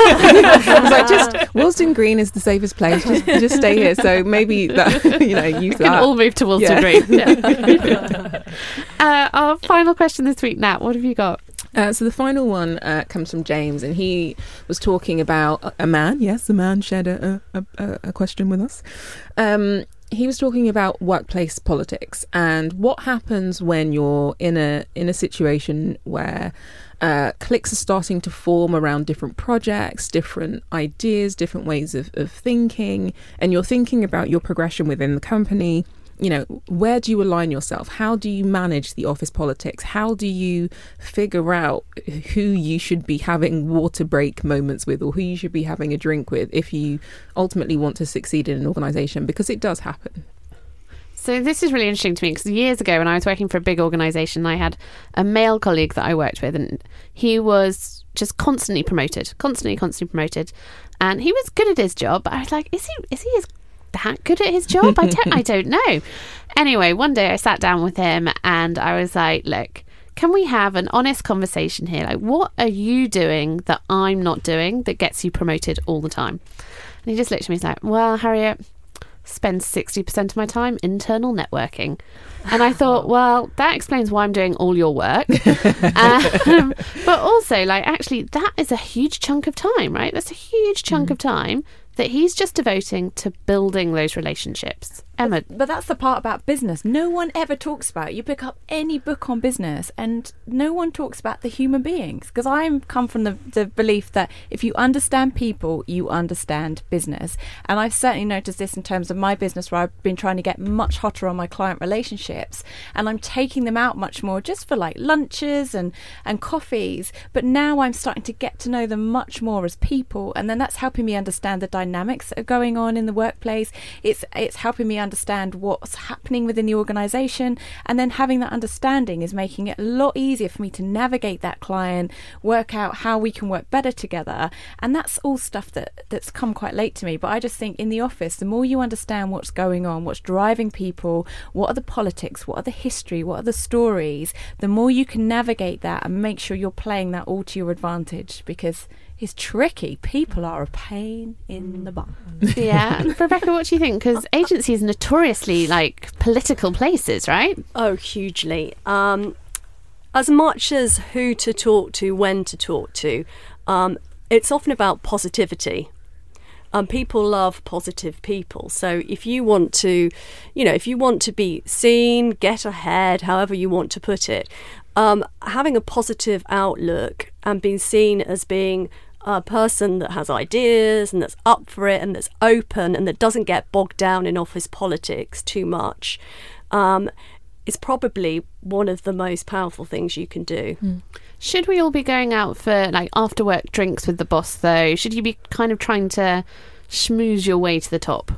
S9: I was like, just Willesden Green is the safest place. Just, just stay here. So maybe that, you know, use
S8: we
S9: that.
S8: can all move to Willesden
S9: yeah.
S8: Green. Yeah. uh, our final question this week, Nat, what have you got?
S9: Uh, so the final one uh, comes from James, and he was talking about a man. Yes, a man shared a, a, a, a question with us. Um, he was talking about workplace politics and what happens when you're in a in a situation where uh, cliques are starting to form around different projects, different ideas, different ways of, of thinking, and you're thinking about your progression within the company. You know, where do you align yourself? How do you manage the office politics? How do you figure out who you should be having water break moments with, or who you should be having a drink with if you ultimately want to succeed in an organisation? Because it does happen.
S8: So this is really interesting to me, because years ago when I was working for a big organisation, I had a male colleague that I worked with, and he was just constantly promoted, constantly, constantly promoted. And he was good at his job, but I was like, is he, is he as that good at his job? I don't I don't know. Anyway, one day I sat down with him and I was like, look, can we have an honest conversation here? Like, what are you doing that I'm not doing that gets you promoted all the time? And he just looked at me and was like, well, Harriet, spend sixty percent of my time internal networking. And I thought, well, that explains why I'm doing all your work. um, but also, like, actually, that is a huge chunk of time, right? That's a huge chunk mm. of time that he's just devoting to building those relationships. Emma.
S10: But, but that's the part about business. No one ever talks about it. You pick up any book on business and no one talks about the human beings. Because I come from the, the belief that if you understand people, you understand business. And I've certainly noticed this in terms of my business, where I've been trying to get much hotter on my client relationships. And I'm taking them out much more just for like lunches and, and coffees. But now I'm starting to get to know them much more as people. And then that's helping me understand the dynamics that are going on in the workplace. It's, it's helping me understand what's happening within the organisation, and then having that understanding is making it a lot easier for me to navigate that client, work out how we can work better together. And that's all stuff that that's come quite late to me. But I just think in the office, the more you understand what's going on, what's driving people, what are the politics, what are the history, what are the stories, the more you can navigate that and make sure you're playing that all to your advantage, because it's tricky. People are a pain in the butt.
S8: Yeah. Rebecca, what do you think? Because agencies are notoriously like political places, right?
S11: Oh, hugely. Um, as much as who to talk to, when to talk to, um, it's often about positivity. Um, people love positive people. So if you want to, you know, if you want to be seen, get ahead, however you want to put it, um, having a positive outlook and being seen as being a person that has ideas and that's up for it and that's open and that doesn't get bogged down in office politics too much um, is probably one of the most powerful things you can do.
S8: Mm. Should we all be going out for like after work drinks with the boss though? Should you be kind of trying to schmooze your way to the top?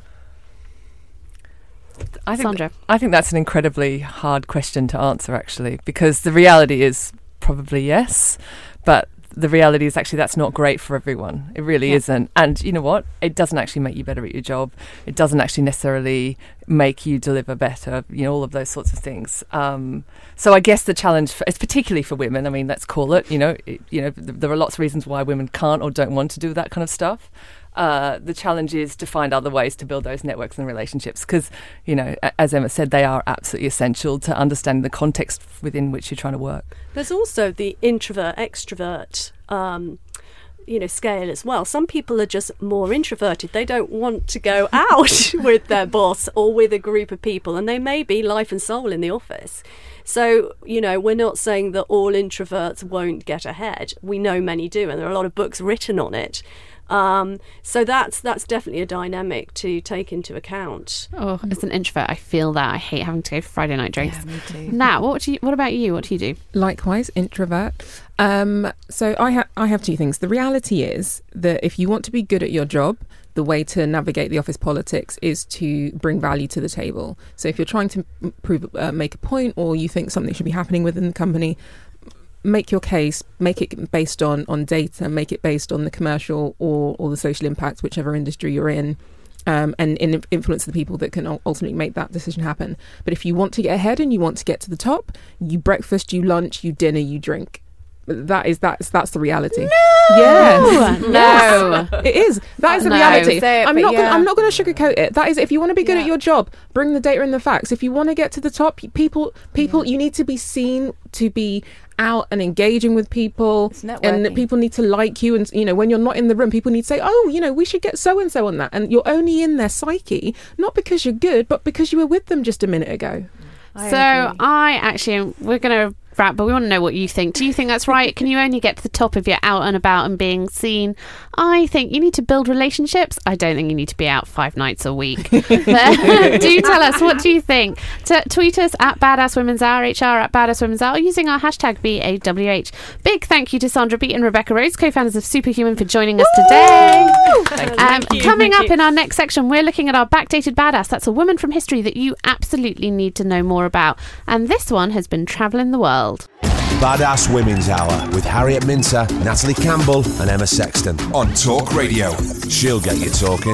S6: I think
S8: Sandra?
S6: I think that's an incredibly hard question to answer, actually, because the reality is probably yes, but the reality is actually that's not great for everyone. It really
S8: yeah.
S6: isn't. And you know what? It doesn't actually make you better at your job. It doesn't actually necessarily make you deliver better, you know, all of those sorts of things. Um, so I guess the challenge, for, it's particularly for women, I mean, let's call it, you know, it, you know, th- there are lots of reasons why women can't or don't want to do that kind of stuff. Uh, the challenge is to find other ways to build those networks and relationships because, you know, as Emma said, they are absolutely essential to understanding the context within which you're trying to work.
S11: There's also the introvert-extrovert um, you know, scale as well. Some people are just more introverted. They don't want to go out with their boss or with a group of people, and they may be life and soul in the office. So, you know, we're not saying that all introverts won't get ahead. We know many do, and there are a lot of books written on it. Um, so that's that's definitely a dynamic to take into account.
S8: Oh, as an introvert, I feel that. I hate having to go for Friday night drinks.
S10: Yeah, me too.
S8: Now, what do you, what about you? What do you do?
S9: Likewise, introvert. Um, so I have I have two things. The reality is that if you want to be good at your job, the way to navigate the office politics is to bring value to the table. So if you're trying to prove, uh, make a point, or you think something should be happening within the company, make your case, make it based on, on data, make it based on the commercial or, or the social impact, whichever industry you're in, um, and, and influence the people that can ultimately make that decision happen. But if you want to get ahead and you want to get to the top, you breakfast, you lunch, you dinner, you drink. That is that's that's the reality.
S8: No,
S9: yes,
S8: no,
S9: it is. That is the
S8: no.
S9: reality.
S10: It,
S9: I'm not.
S10: yeah.
S9: Gonna, I'm not going to sugarcoat it. That is, if you want to be good
S10: yeah.
S9: at your job, bring the data and the facts. If you want to get to the top, people, people, yeah. you need to be seen to be out and engaging with people, and people need to like you. And you know, when you're not in the room, people need to say, "Oh, you know, we should get so and so on that." And you're only in their psyche, not because you're good, but because you were with them just a minute ago.
S8: I so agree. I actually, we're going to wrap, but we want to know what you think. Do you think that's right? Can you only get to the top if you're out and about and being seen? I think you need to build relationships. I don't think you need to be out five nights a week. Do tell us, what do you think? T- tweet us at Badass Women's Hour, H R at Badass Women's Hour, using our hashtag B A W H. Big thank you to Sandra Beat and Rebecca Rose, co-founders of Superhuman, for joining us today.
S11: Thank
S8: um,
S11: you.
S8: Coming
S11: Thank
S8: up
S11: you.
S8: in our next section, we're looking at our backdated badass. That's a woman from history that you absolutely need to know more about. And this one has been travelling the world.
S5: Badass Women's Hour with Harriet Minter, Natalie Campbell and Emma Sexton on Talk Radio. She'll get you talking.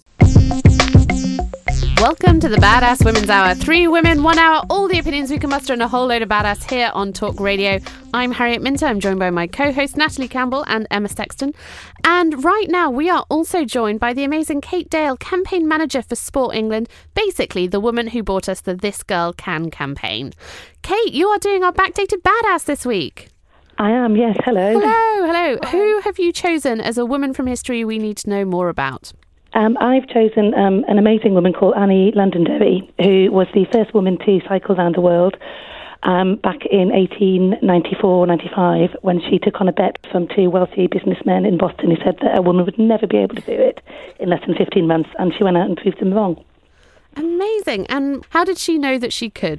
S8: Welcome to the Badass Women's Hour. Three women, one hour, all the opinions we can muster and a whole load of badass here on Talk Radio. I'm Harriet Minter. I'm joined by my co-hosts Natalie Campbell and Emma Sexton. And right now we are also joined by the amazing Kate Dale, campaign manager for Sport England, basically the woman who brought us the This Girl Can campaign. Kate, you are doing our backdated badass this week.
S15: I am, yes. Hello.
S8: Hello, hello. Who have you chosen as a woman from history we need to know more about?
S15: Um, I've chosen um, an amazing woman called Annie Londonderry, who was the first woman to cycle around the world um, back in eighteen ninety-four ninety-five, when she took on a bet from two wealthy businessmen in Boston who said that a woman would never be able to do it in less than fifteen months, and she went out and proved them wrong.
S8: Amazing. And how did she know that she could?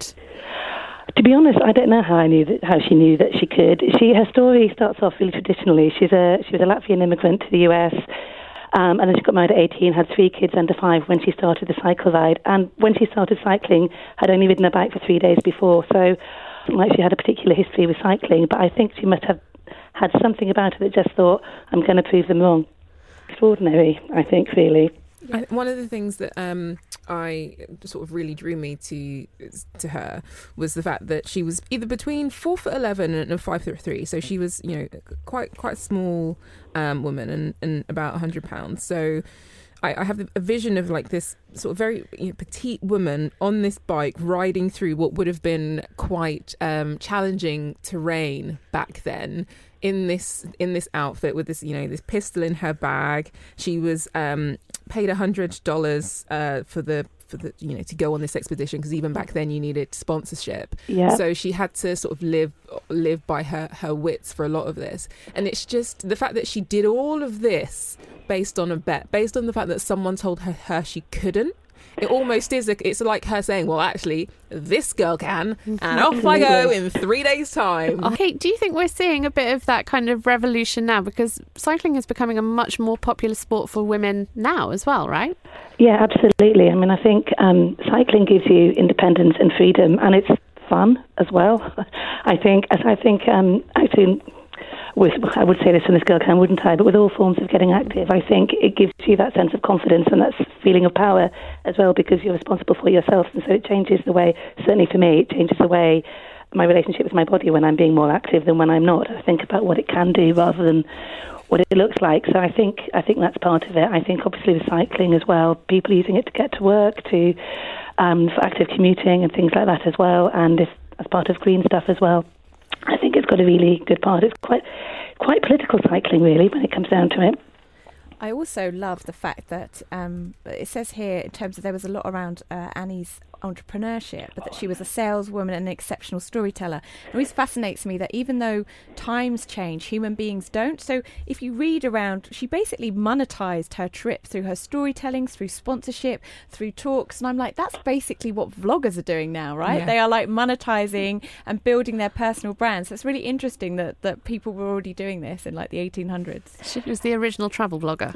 S15: To be honest, I don't know how I knew that, how she knew that she could. She her story starts off really traditionally. She's a she was a Latvian immigrant to the U S, um, and then she got married at eighteen, had three kids under five when she started the cycle ride. And when she started cycling, had only ridden a bike for three days before. So, like, she had a particular history with cycling. But I think she must have had something about her that just thought, I'm going to prove them wrong. Extraordinary, I think, really.
S9: I, one of the things that um, I sort of really drew me to to her was the fact that she was either between four foot eleven and five foot three, so she was, you know, quite quite a small um, woman and, and about a hundred pounds. So I, I have a vision of like this sort of very, you know, petite woman on this bike riding through what would have been quite um, challenging terrain back then. In this in this outfit with this, you know, this pistol in her bag. She was um, paid a hundred dollars uh, for the for the you know to go on this expedition, because even back then you needed sponsorship.
S15: Yeah.
S9: So she had to sort of live live by her her wits for a lot of this, and it's just the fact that she did all of this based on a bet, based on the fact that someone told her, her she couldn't. It almost is. A, it's like her saying, "Well, actually, this girl can," and off I go in three days' time.
S8: Okay, do you think we're seeing a bit of that kind of revolution now? Because cycling is becoming a much more popular sport for women now as well, right?
S15: Yeah, absolutely. I mean, I think um, cycling gives you independence and freedom, and it's fun as well. I think, as I think, um, actually. With, I would say this from this girl can, wouldn't I? But with all forms of getting active, I think it gives you that sense of confidence and that feeling of power as well, because you're responsible for yourself. And so it changes the way, certainly for me, it changes the way my relationship with my body when I'm being more active than when I'm not. I think about what it can do rather than what it looks like. So I think I think that's part of it. I think obviously with cycling as well, people using it to get to work, to um, for active commuting and things like that as well, and if, as part of green stuff as well. I think it's got a really good part. It's quite quite political cycling, really, when it comes down to it.
S10: I also love the fact that um, it says here, in terms of there was a lot around uh, Annie's entrepreneurship, but that she was a saleswoman and an exceptional storyteller. It always fascinates me that even though times change, human beings don't. So if you read around, she basically monetized her trip through her storytelling, through sponsorship, through talks. And I'm like, that's basically what vloggers are doing now, right?
S9: Yeah.
S10: They are like monetizing and building their personal brands. So it's really interesting that, that people were already doing this in like the eighteen hundreds.
S8: She was the original travel blogger.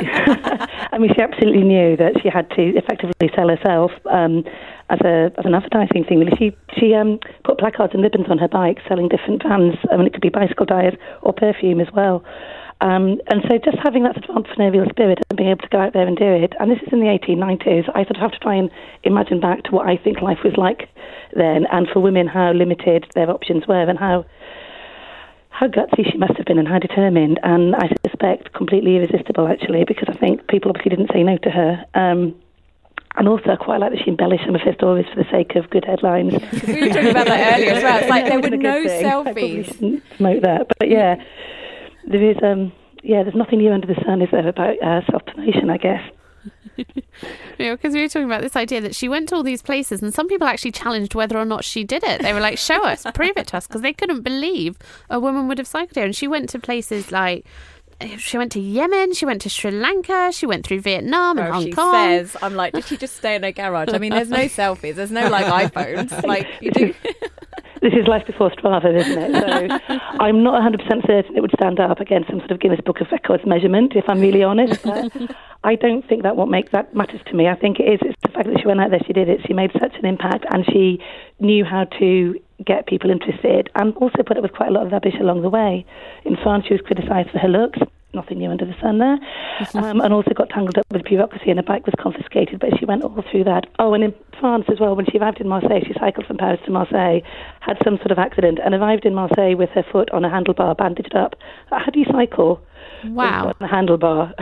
S15: I mean, she absolutely knew that she had to effectively sell herself um, as a as an advertising thing. Really, she she um, put placards and ribbons on her bike, selling different brands. I mean, it could be bicycle tires or perfume as well. Um, and so, just having that sort of entrepreneurial spirit and being able to go out there and do it. And this is in the eighteen nineties. I sort of have to try and imagine back to what I think life was like then, and for women, how limited their options were, and how. How gutsy she must have been and how determined, and I suspect completely irresistible, actually, because I think people obviously didn't say no to her. Um, and also I quite like that she embellished some of her stories for the sake of good headlines.
S10: We were talking about that earlier as well. It's like there were no selfies.
S15: Promote that, but yeah, there is. Um, yeah, there's nothing new under the sun, is there, about uh, self-promotion, I guess.
S8: Yeah, because we were talking about this idea that she went to all these places, and some people actually challenged whether or not she did it. They were like, show us, prove it to us, because they couldn't believe a woman would have cycled here. And she went to places like, she went to Yemen, she went to Sri Lanka, she went through Vietnam and
S10: oh,
S8: Hong
S10: she
S8: Kong.
S10: Says, I'm like, did she just stay in her garage? I mean, there's no selfies, there's no like iPhones. Like, you do.
S15: This is life before Strava, isn't it? So I'm not one hundred percent certain it would stand up against some sort of Guinness Book of Records measurement, if I'm really honest. But I don't think that what makes that matters to me. I think it is it's the fact that she went out there, she did it, she made such an impact, and she knew how to get people interested, and also put up with quite a lot of rubbish along the way. In France, she was criticised for her looks. Nothing new under the sun there. Um, and also got tangled up with bureaucracy, and her bike was confiscated, but she went all through that. Oh, and in France as well, when she arrived in Marseille, she cycled from Paris to Marseille, had some sort of accident, and arrived in Marseille with her foot on a handlebar, bandaged up. How do you cycle?
S8: Wow.
S15: On a handlebar.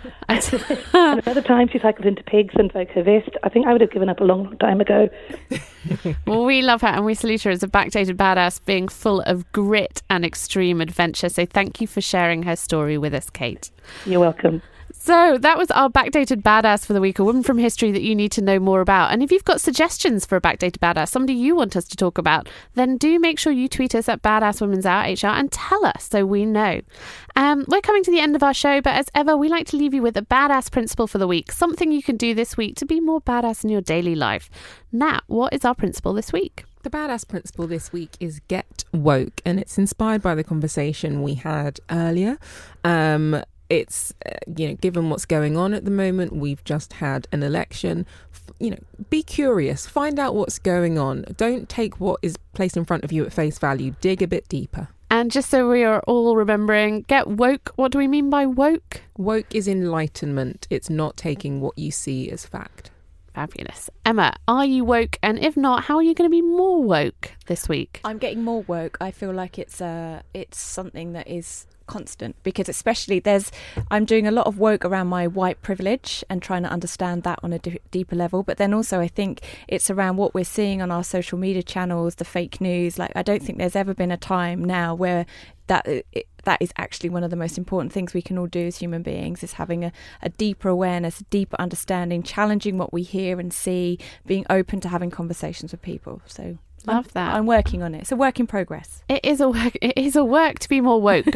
S15: And another time she cycled into pigs and broke her wrist. I think I would have given up a long, long time ago.
S8: Well, we love her, and we salute her as a backdated badass, being full of grit and extreme adventure. So thank you for sharing her story with us, Kate.
S15: You're welcome.
S8: So that was our backdated badass for the week, a woman from history that you need to know more about. And if you've got suggestions for a backdated badass, somebody you want us to talk about, then do make sure you tweet us at Badass Women's Hour H R and tell us so we know. Um, we're coming to the end of our show, but as ever, we like to leave you with a badass principle for the week, something you can do this week to be more badass in your daily life. Nat, what is our principle this week?
S9: The badass principle this week is get woke, and it's inspired by the conversation we had earlier. Um, it's, uh, you know, given what's going on at the moment, we've just had an election. F- you know, be curious, find out what's going on. Don't take what is placed in front of you at face value. Dig a bit deeper.
S8: And just so we are all remembering, get woke. What do we mean by woke?
S9: Woke is enlightenment. It's not taking what you see as fact.
S8: Fabulous. Emma, are you woke? And if not, how are you going to be more woke this week?
S10: I'm getting more woke. I feel like it's uh, it's something that is constant, because especially there's I'm doing a lot of woke around my white privilege and trying to understand that on a d- deeper level, but then also I think it's around what we're seeing on our social media channels, the fake news. Like, I don't think there's ever been a time now where that it, that is actually one of the most important things we can all do as human beings, is having a, a deeper awareness, a deeper understanding, challenging what we hear and see, being open to having conversations with people. So
S8: love
S10: I'm,
S8: that.
S10: I'm working on it. It's a work in progress.
S8: It is a work. It is a work to be more woke,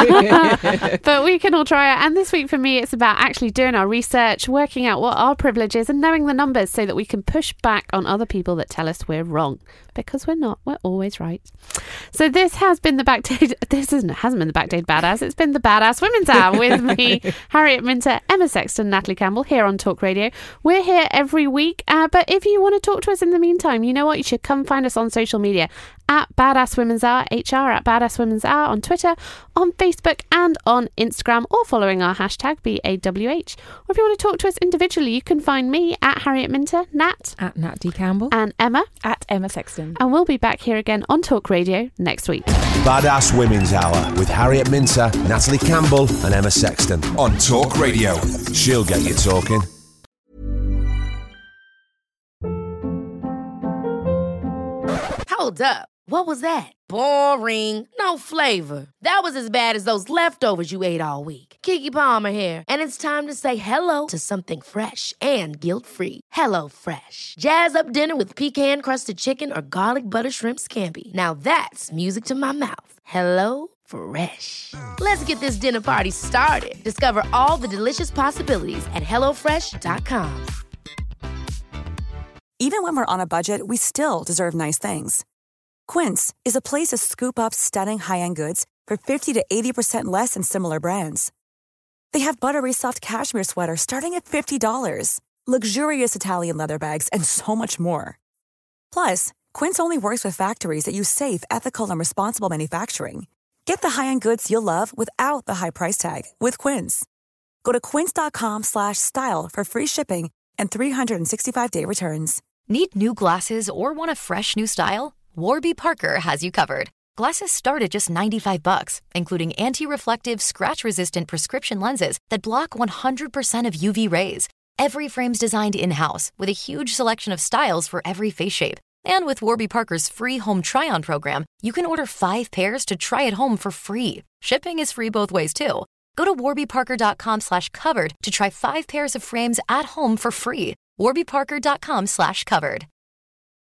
S8: but but we can all try it. And this week for me, it's about actually doing our research, working out what our privilege is, and knowing the numbers so that we can push back on other people that tell us we're wrong, because we're not. We're always right. So this has been the Backdated. This isn't. Hasn't been the Backdated Badass. It's been the Badass Women's Hour with me, Harriet Minter, Emma Sexton, Natalie Campbell, here on Talk Radio. We're here every week, uh, but if you want to talk to us in the meantime, you know what? You should come find us on social media at Badass Women's Hour H R, at Badass Women's Hour on Twitter, on Facebook and on Instagram, or following our hashtag B A W H. Or if you want to talk to us individually, you can find me at Harriet Minter, Nat
S9: at Nat D Campbell,
S8: and Emma
S10: at Emma Sexton.
S8: And we'll be back here again on Talk Radio next week.
S5: Badass Women's Hour with Harriet Minter, Natalie Campbell and Emma Sexton on Talk Radio. She'll get you talking.
S13: Hold up. What was that? Boring. No flavor. That was as bad as those leftovers you ate all week. Keke Palmer here, and it's time to say hello to something fresh and guilt-free. Hello Fresh. Jazz up dinner with pecan-crusted chicken or garlic butter shrimp scampi. Now that's music to my mouth. Hello Fresh. Let's get this dinner party started. Discover all the delicious possibilities at hello fresh dot com.
S12: Even when we're on a budget, we still deserve nice things. Quince is a place to scoop up stunning high-end goods for fifty to eighty percent less than similar brands. They have buttery soft cashmere sweaters starting at fifty dollars, luxurious Italian leather bags, and so much more. Plus, Quince only works with factories that use safe, ethical, and responsible manufacturing. Get the high-end goods you'll love without the high price tag with Quince. Go to quince.com slash style for free shipping and three sixty-five day returns.
S16: Need new glasses or want a fresh new style? Warby Parker has you covered. Glasses start at just ninety-five bucks, including anti-reflective, scratch-resistant prescription lenses that block one hundred percent of U V rays. Every frame's designed in-house with a huge selection of styles for every face shape. And with Warby Parker's free home try-on program, you can order five pairs to try at home for free. Shipping is free both ways, too. Go to warbyparker.com slash covered to try five pairs of frames at home for free. warbyparker.com slash covered.